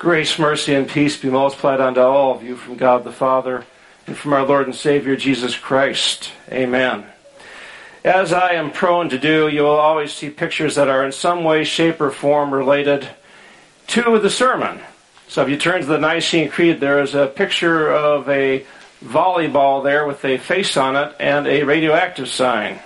Grace, mercy, and peace be multiplied unto all of you from God the Father and from our Lord and Savior Jesus Christ. Amen. As I am prone to do, you will always see pictures that are in some way, shape, or form related to the sermon. So if you turn to the Nicene Creed, there is a picture of a volleyball there with a face on it and a radioactive sign.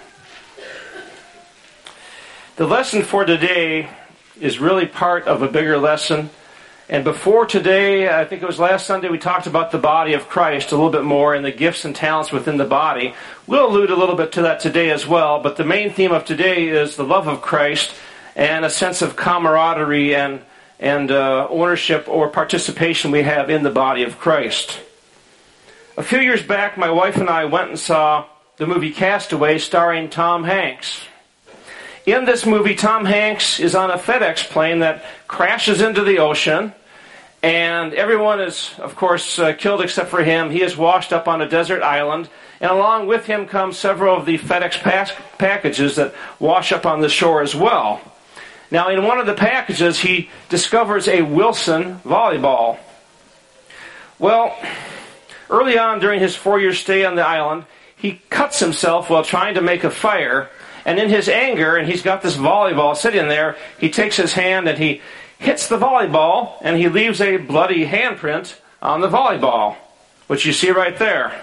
The lesson for today is really part of a bigger lesson. And before today, I think it was last Sunday, we talked about the body of Christ a little bit more and the gifts and talents within the body. We'll allude a little bit to that today as well, but the main theme of today is the love of Christ and a sense of camaraderie and ownership or participation we have in the body of Christ. A few years back, my wife and I went and saw the movie Castaway starring Tom Hanks. In this movie, Tom Hanks is on a FedEx plane that crashes into the ocean, and everyone is, of course, killed except for him. He is washed up on a desert island, and along with him come several of the FedEx packages that wash up on the shore as well. Now, in one of the packages, he discovers a Wilson volleyball. Well, early on during his 4-year stay on the island, he cuts himself while trying to make a fire. And in his anger, and he's got this volleyball sitting there, he takes his hand and he hits the volleyball, and he leaves a bloody handprint on the volleyball, which you see right there.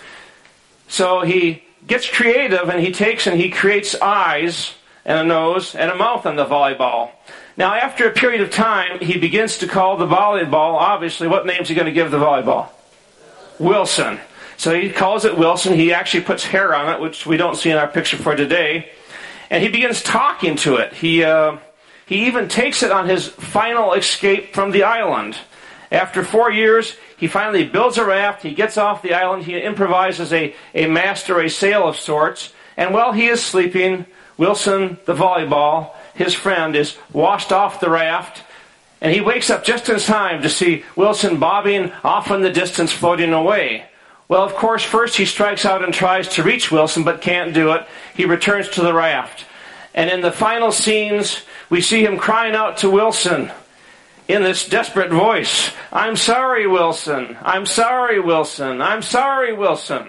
So he gets creative, and he takes and he creates eyes and a nose and a mouth on the volleyball. Now, after a period of time, he begins to call the volleyball, obviously, what name's he going to give the volleyball? Wilson. So he calls it Wilson. He actually puts hair on it, which we don't see in our picture for today. And he begins talking to it. He even takes it on his final escape from the island. After 4 years, he finally builds a raft. He gets off the island. He improvises a mast or a sail of sorts. And while he is sleeping, Wilson, the volleyball, his friend, is washed off the raft. And he wakes up just in time to see Wilson bobbing off in the distance, floating away. Well, of course, first he strikes out and tries to reach Wilson, but can't do it. He returns to the raft. And in the final scenes, we see him crying out to Wilson in this desperate voice, "I'm sorry, Wilson. I'm sorry, Wilson. I'm sorry, Wilson."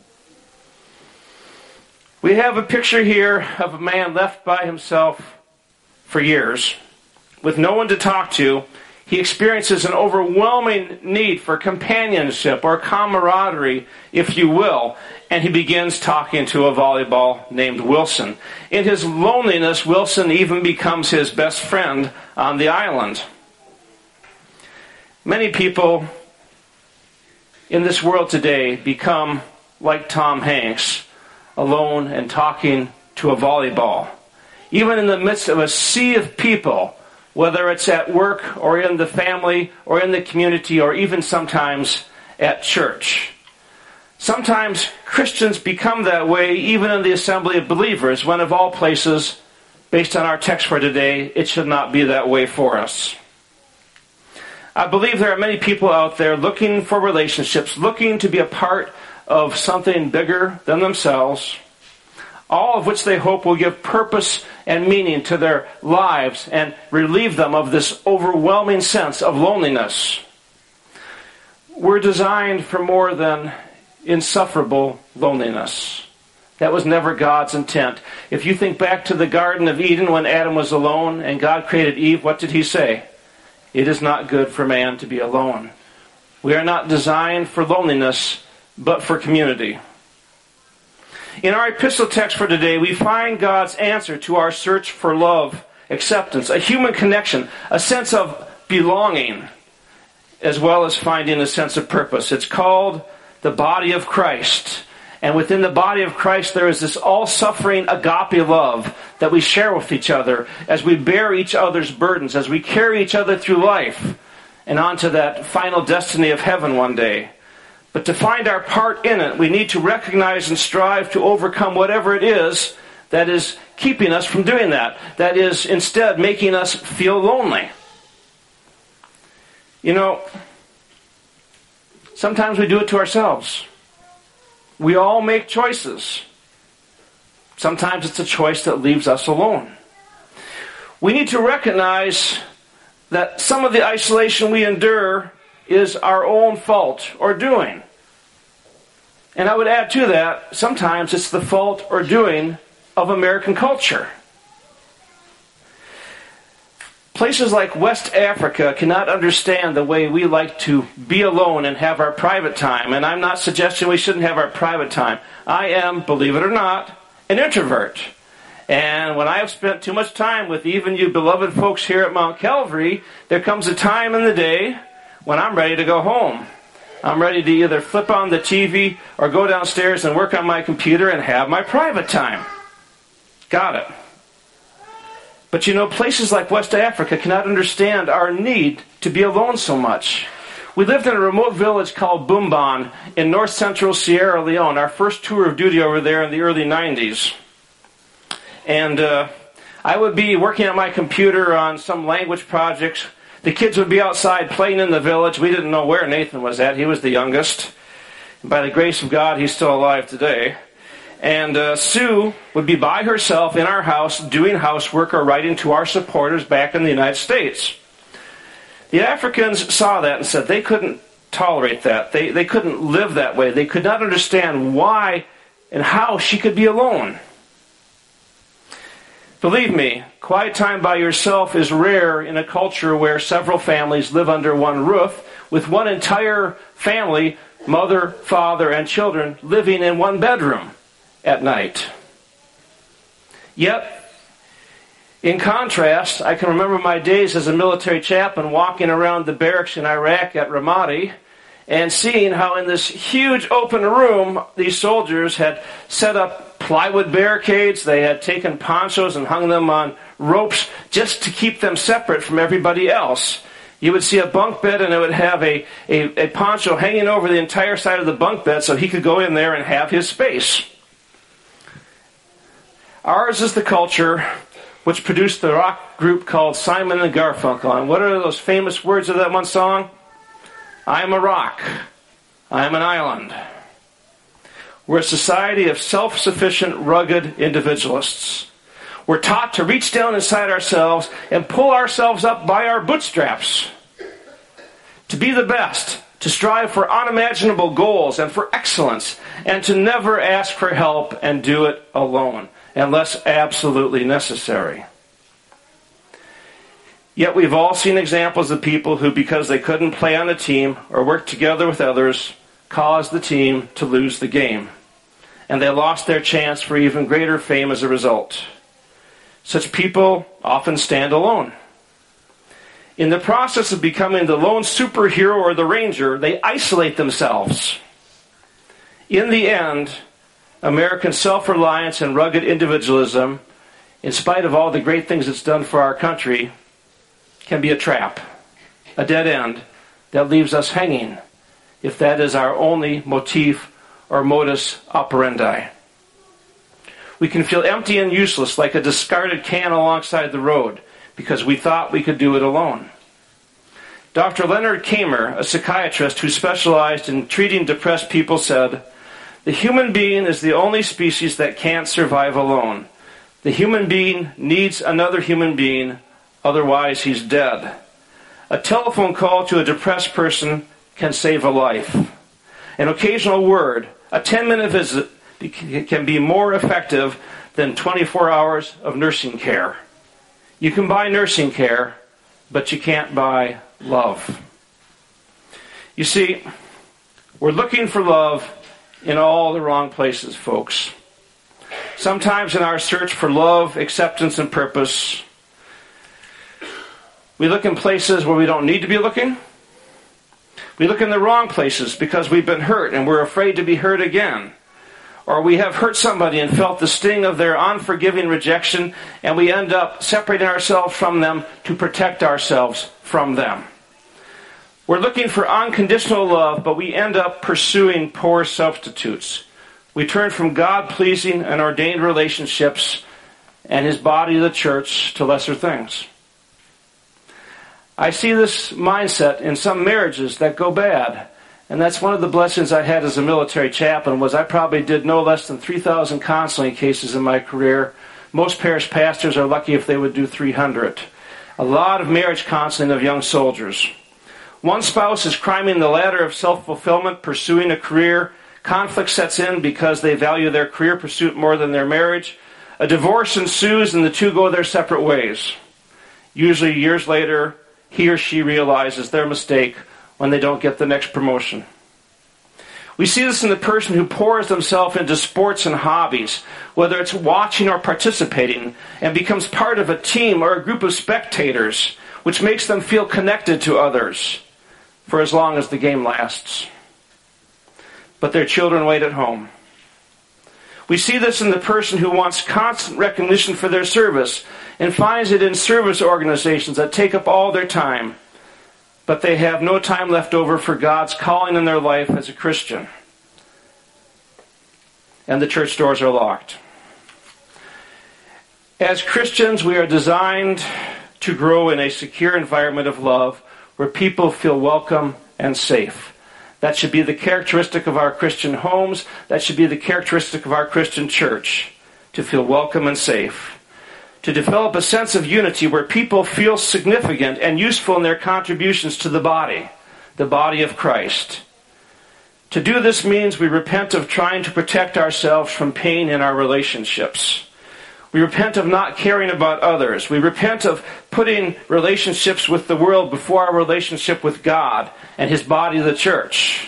We have a picture here of a man left by himself for years, with no one to talk to. He experiences an overwhelming need for companionship or camaraderie, if you will, and he begins talking to a volleyball named Wilson. In his loneliness, Wilson even becomes his best friend on the island. Many people in this world today become like Tom Hanks, alone and talking to a volleyball. Even in the midst of a sea of people, whether it's at work or in the family or in the community or even sometimes at church. Sometimes Christians become that way even in the assembly of believers, when of all places, based on our text for today, it should not be that way for us. I believe there are many people out there looking for relationships, looking to be a part of something bigger than themselves, all of which they hope will give purpose and meaning to their lives and relieve them of this overwhelming sense of loneliness. We're designed for more than insufferable loneliness. That was never God's intent. If you think back to the Garden of Eden when Adam was alone and God created Eve, what did he say? It is not good for man to be alone. We are not designed for loneliness, but for community. In our epistle text for today, we find God's answer to our search for love, acceptance, a human connection, a sense of belonging, as well as finding a sense of purpose. It's called the body of Christ. And within the body of Christ, there is this all-suffering agape love that we share with each other as we bear each other's burdens, as we carry each other through life and on to that final destiny of heaven one day. But to find our part in it, we need to recognize and strive to overcome whatever it is that is keeping us from doing that. That is instead making us feel lonely. You know, sometimes we do it to ourselves. We all make choices. Sometimes it's a choice that leaves us alone. We need to recognize that some of the isolation we endure is our own fault or doing. And I would add to that, sometimes it's the fault or doing of American culture. Places like West Africa cannot understand the way we like to be alone and have our private time. And I'm not suggesting we shouldn't have our private time. I am, believe it or not, an introvert. And when I have spent too much time with even you beloved folks here at Mount Calvary, there comes a time in the day when I'm ready to go home. I'm ready to either flip on the TV or go downstairs and work on my computer and have my private time. Got it. But you know, places like West Africa cannot understand our need to be alone so much. We lived in a remote village called Boumban in north-central Sierra Leone, our first tour of duty over there in the early 90s. And I would be working at my computer on some language projects. The kids would be outside playing in the village. We didn't know where Nathan was at. He was the youngest. And by the grace of God, he's still alive today. And Sue would be by herself in our house doing housework or writing to our supporters back in the United States. The Africans saw that and said they couldn't tolerate that. They couldn't live that way. They could not understand why and how she could be alone. Believe me, quiet time by yourself is rare in a culture where several families live under one roof, with one entire family, mother, father, and children, living in one bedroom at night. Yet, in contrast, I can remember my days as a military chaplain walking around the barracks in Iraq at Ramadi and seeing how in this huge open room these soldiers had set up plywood barricades. They had taken ponchos and hung them on ropes just to keep them separate from everybody else. You would see a bunk bed and it would have a poncho hanging over the entire side of the bunk bed so he could go in there and have his space. Ours is the culture which produced the rock group called Simon and Garfunkel. And what are those famous words of that one song? I am a rock. I am an island. We're a society of self-sufficient, rugged individualists. We're taught to reach down inside ourselves and pull ourselves up by our bootstraps. To be the best, to strive for unimaginable goals and for excellence, and to never ask for help and do it alone, unless absolutely necessary. Yet we've all seen examples of people who, because they couldn't play on a team or work together with others, caused the team to lose the game. And they lost their chance for even greater fame as a result. Such people often stand alone. In the process of becoming the lone superhero or the ranger, they isolate themselves. In the end, American self-reliance and rugged individualism, in spite of all the great things it's done for our country, can be a trap, a dead end that leaves us hanging, if that is our only motif or modus operandi. We can feel empty and useless like a discarded can alongside the road because we thought we could do it alone. Dr. Leonard Kamer, a psychiatrist who specialized in treating depressed people, said, "The human being is the only species that can't survive alone. The human being needs another human being, otherwise he's dead. A telephone call to a depressed person can save a life. An occasional word, a 10-minute visit can be more effective than 24 hours of nursing care. You can buy nursing care, but you can't buy love." You see, we're looking for love in all the wrong places, folks. Sometimes in our search for love, acceptance, and purpose, we look in places where we don't need to be looking. We look in the wrong places because we've been hurt and we're afraid to be hurt again. Or we have hurt somebody and felt the sting of their unforgiving rejection, and we end up separating ourselves from them to protect ourselves from them. We're looking for unconditional love, but we end up pursuing poor substitutes. We turn from God-pleasing and ordained relationships and His body, the church, to lesser things. I see this mindset in some marriages that go bad. And that's one of the blessings I had as a military chaplain, was I probably did no less than 3,000 counseling cases in my career. Most parish pastors are lucky if they would do 300. A lot of marriage counseling of young soldiers. One spouse is climbing the ladder of self-fulfillment, pursuing a career. Conflict sets in because they value their career pursuit more than their marriage. A divorce ensues and the two go their separate ways. Usually years later, he or she realizes their mistake when they don't get the next promotion. We see this in the person who pours themselves into sports and hobbies, whether it's watching or participating, and becomes part of a team or a group of spectators, which makes them feel connected to others for as long as the game lasts. But their children wait at home. We see this in the person who wants constant recognition for their service and finds it in service organizations that take up all their time, but they have no time left over for God's calling in their life as a Christian. And the church doors are locked. As Christians, we are designed to grow in a secure environment of love where people feel welcome and safe. That should be the characteristic of our Christian homes. That should be the characteristic of our Christian church, to feel welcome and safe. To develop a sense of unity where people feel significant and useful in their contributions to the body of Christ. To do this means we repent of trying to protect ourselves from pain in our relationships. We repent of not caring about others. We repent of putting relationships with the world before our relationship with God and His body, the church.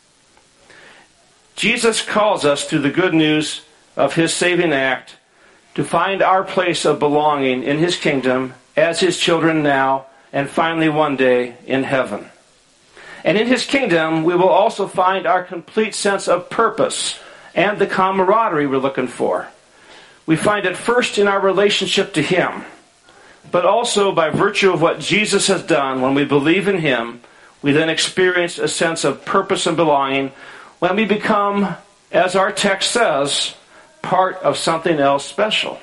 Jesus calls us through the good news of His saving act to find our place of belonging in His kingdom as His children now and finally one day in heaven. And in His kingdom, we will also find our complete sense of purpose and the camaraderie we're looking for. We find it first in our relationship to Him, but also by virtue of what Jesus has done. When we believe in Him, we then experience a sense of purpose and belonging when we become, as our text says, part of something else special.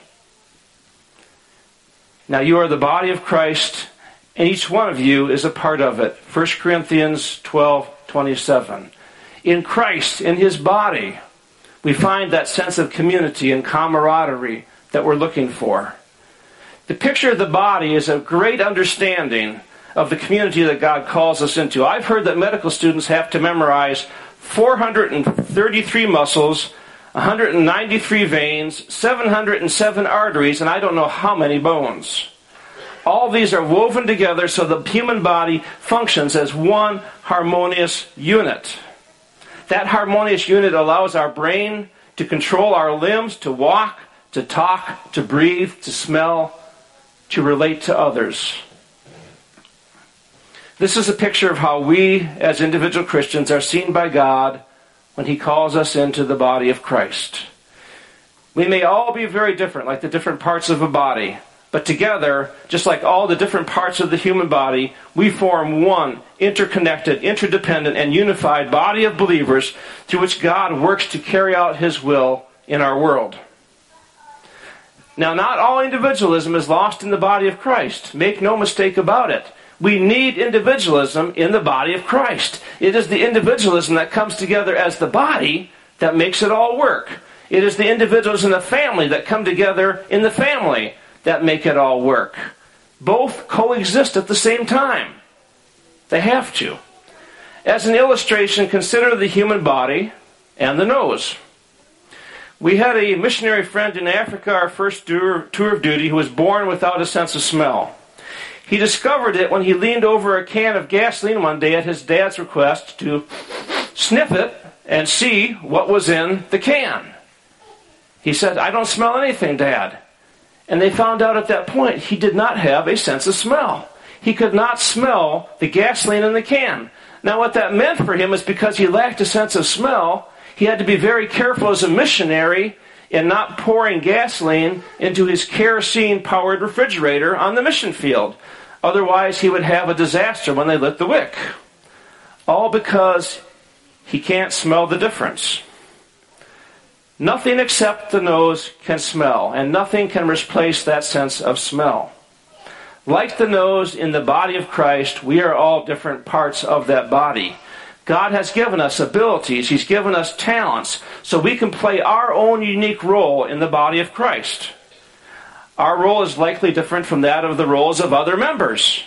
Now you are the body of Christ, and each one of you is a part of it. 1 Corinthians 12:27. In Christ, in His body, we find that sense of community and camaraderie that we're looking for. The picture of the body is a great understanding of the community that God calls us into. I've heard that medical students have to memorize 433 muscles, 193 veins, 707 arteries, and I don't know how many bones. All these are woven together so the human body functions as one harmonious unit. That harmonious unit allows our brain to control our limbs, to walk, to talk, to breathe, to smell, to relate to others. This is a picture of how we, as individual Christians, are seen by God when He calls us into the body of Christ. We may all be very different, like the different parts of a body. But together, just like all the different parts of the human body, we form one interconnected, interdependent, and unified body of believers through which God works to carry out His will in our world. Now, not all individualism is lost in the body of Christ. Make no mistake about it. We need individualism in the body of Christ. It is the individualism that comes together as the body that makes it all work. It is the individuals in the family that come together in the family that make it all work. Both coexist at the same time. They have to. As an illustration, consider the human body and the nose. We had a missionary friend in Africa, our first tour of duty, who was born without a sense of smell. He discovered it when he leaned over a can of gasoline one day at his dad's request to sniff it and see what was in the can. He said, "I don't smell anything, Dad." And they found out at that point he did not have a sense of smell. He could not smell the gasoline in the can. Now what that meant for him is because he lacked a sense of smell, he had to be very careful as a missionary in not pouring gasoline into his kerosene-powered refrigerator on the mission field. Otherwise, he would have a disaster when they lit the wick. All because he can't smell the difference. Nothing except the nose can smell, and nothing can replace that sense of smell. Like the nose in the body of Christ, we are all different parts of that body. God has given us abilities, He's given us talents, so we can play our own unique role in the body of Christ. our role is likely different from that of the roles of other members.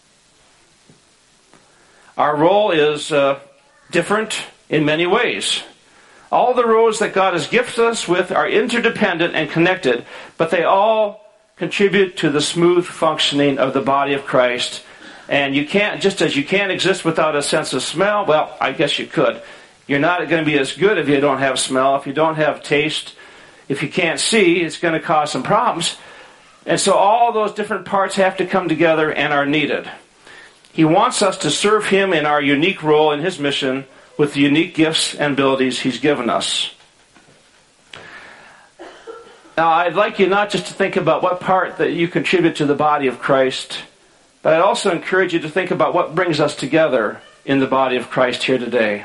Our role is different in many ways. All the roles that God has gifted us with are interdependent and connected, but they all contribute to the smooth functioning of the body of Christ. And you can't, just as you can't exist without a sense of smell, well, I guess you could. You're not going to be as good if you don't have smell. If you don't have taste, if you can't see, it's going to cause some problems. And so all those different parts have to come together and are needed. He wants us to serve Him in our unique role in His mission with the unique gifts and abilities He's given us. Now, I'd like you not just to think about what part that you contribute to the body of Christ, but I'd also encourage you to think about what brings us together in the body of Christ here today.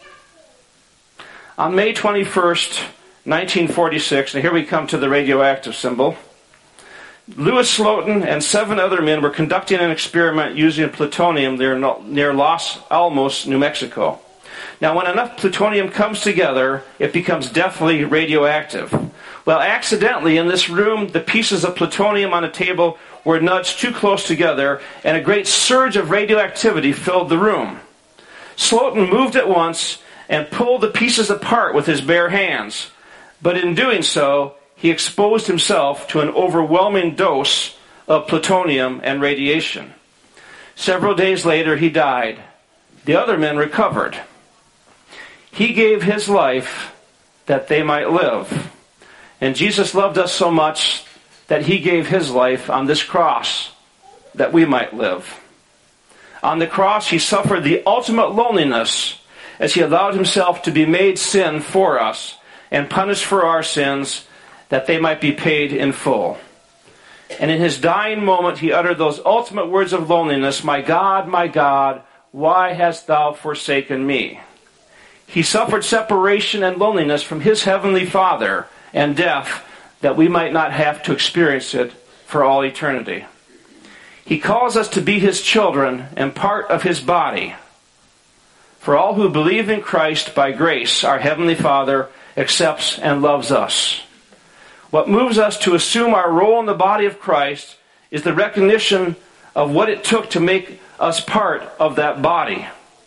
On May 21st, 1946, and here we come to the radioactive symbol, Louis Slotin and 7 other men were conducting an experiment using plutonium near Los Alamos, New Mexico. Now, when enough plutonium comes together, it becomes deathly radioactive. Well, accidentally, in this room, the pieces of plutonium on a table were nudged too close together, and a great surge of radioactivity filled the room. Slotin moved at once and pulled the pieces apart with his bare hands. But in doing so, he exposed himself to an overwhelming dose of plutonium and radiation. Several days later, he died. The other men recovered. He gave his life that they might live. And Jesus loved us so much that He gave His life on this cross that we might live. On the cross, He suffered the ultimate loneliness as He allowed Himself to be made sin for us and punished for our sins that they might be paid in full. And in His dying moment, He uttered those ultimate words of loneliness, my God, why hast Thou forsaken me? He suffered separation and loneliness from His heavenly Father and death that we might not have to experience it for all eternity. He calls us to be His children and part of His body. For all who believe in Christ by grace, our Heavenly Father accepts and loves us. What moves us to assume our role in the body of Christ is the recognition of what it took to make us part of that body.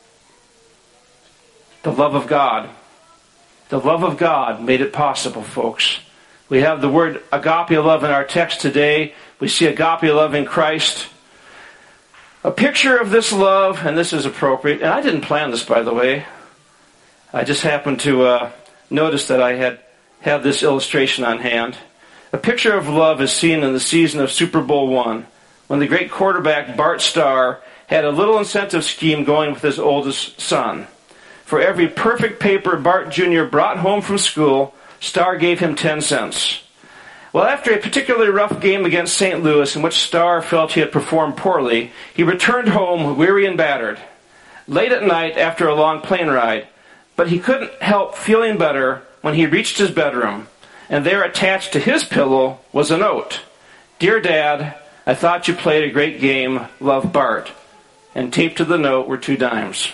The love of God. The love of God made it possible, folks. We have the word agape love in our text today. We see agape love in Christ. A picture of this love, and this is appropriate, and I didn't plan this, by the way. I just happened to notice that I had this illustration on hand. A picture of love is seen in the season of Super Bowl I, when the great quarterback Bart Starr had a little incentive scheme going with his oldest son. For every perfect paper Bart Jr. brought home from school, Starr gave him 10 cents. Well, after a particularly rough game against St. Louis, in which Starr felt he had performed poorly, he returned home weary and battered, late at night after a long plane ride. But he couldn't help feeling better when he reached his bedroom, and there attached to his pillow was a note. Dear Dad, I thought you played a great game. Love, Bart. And taped to the note were 2 dimes.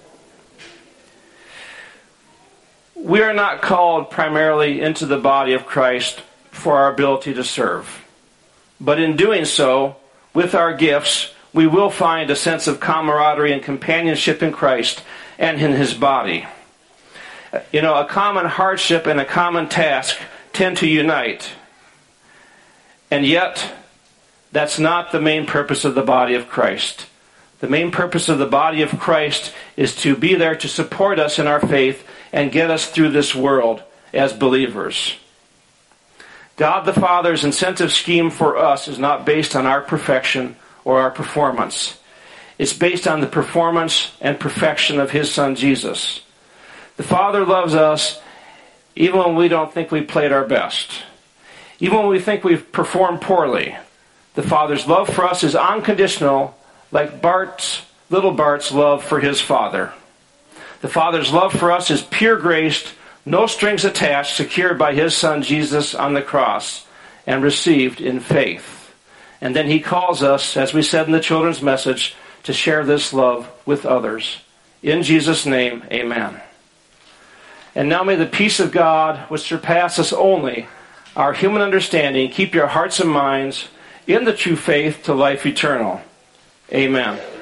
We are not called primarily into the body of Christ for our ability to serve. But in doing so, with our gifts, we will find a sense of camaraderie and companionship in Christ and in His body. You know, a common hardship and a common task tend to unite. And yet, that's not the main purpose of the body of Christ. The main purpose of the body of Christ is to be there to support us in our faith and get us through this world as believers. God the Father's incentive scheme for us is not based on our perfection or our performance. It's based on the performance and perfection of His Son Jesus. The Father loves us even when we don't think we played our best. Even when we think we've performed poorly. The Father's love for us is unconditional, like little Bart's love for his father. The Father's love for us is pure grace, no strings attached, secured by His Son Jesus on the cross, and received in faith. And then He calls us, as we said in the children's message, to share this love with others. In Jesus' name, amen. And now may the peace of God, which surpasses only our human understanding, keep your hearts and minds in the true faith to life eternal. Amen.